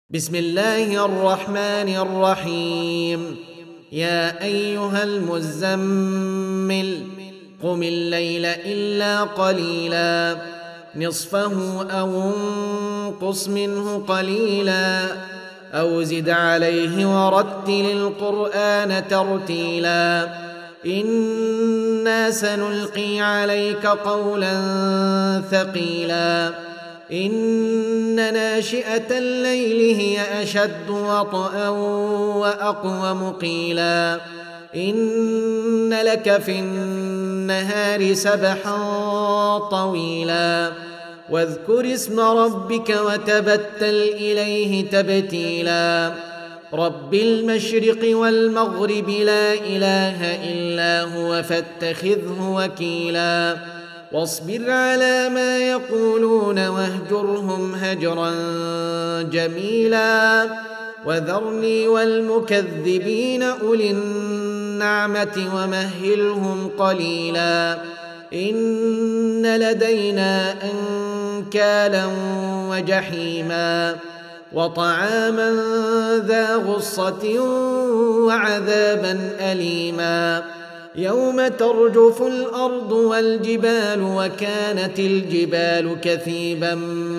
بسم الله الرحمن الرحيم. يا أيها المزمل قم الليل إلا قليلا نصفه أو انقص منه قليلا أو زد عليه ورتل القرآن ترتيلا إنا سنلقي عليك قولا ثقيلا إن ناشئة الليل هي أشد وطئا وأقوم قيلا إن لك في النهار سبحا طويلا واذكر اسم ربك وتبتل إليه تبتيلا رب المشرق والمغرب لا إله إلا هو فاتخذه وكيلا واصبر على ما يقولون واهجرهم هجرا جميلا وذرني والمكذبين أولي النعمة ومهلهم قليلا إن لدينا أنكالا وجحيما وطعاما ذا غصة وعذابا أليما يوم ترجف الأرض والجبال وكانت الجبال كثيبا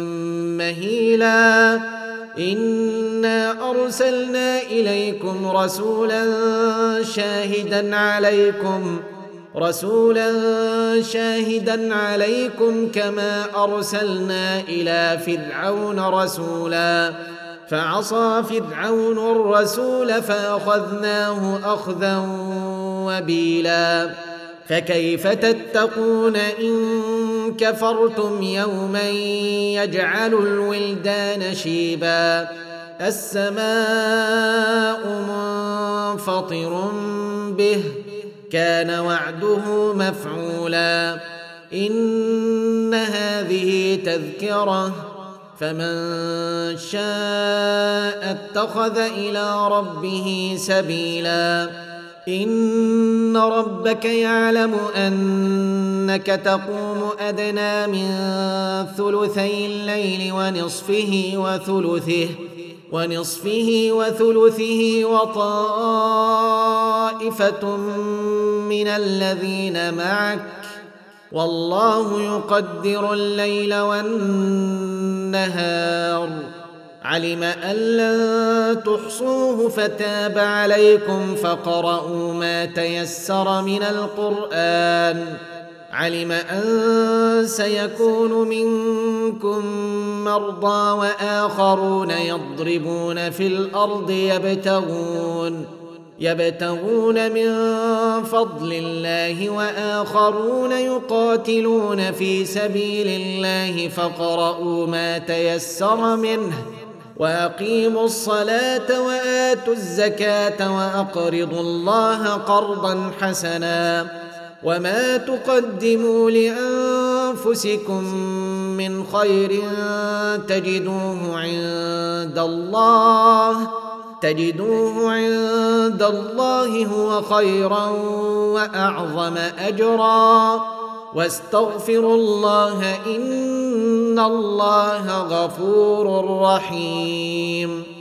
مهيلا إنا أرسلنا إليكم رسولا شاهدا عليكم كما أرسلنا إلى فرعون رسولا فعصى فرعون الرسول فأخذناه أخذا وبيلا فكيف تتقون إن كفرتم يوما يجعل الولدان شيبا السماء منفطر به كان وعده مفعولا إن هذه تذكرة فمن شاء اتخذ إلى ربه سبيلا إن ربك يعلم أنك تقوم أدنى من ثلثي الليل ونصفه وثلثه وطائفة من الذين معك والله يقدر الليل والنهار علم أن لن تحصوه فتاب عليكم فقرؤوا ما تيسر من القرآن علم أن سيكون منكم مرضى وآخرون يضربون في الأرض يبتغون من فضل الله وآخرون يقاتلون في سبيل الله فقرؤوا ما تيسر منه وأقيموا الصلاة وآتوا الزكاة وأقرضوا الله قرضا حسنا وما تقدموا لأنفسكم من خير تجدوه عند الله هو خيرا وأعظم أجرا واستغفروا الله إن الله غفور رحيم.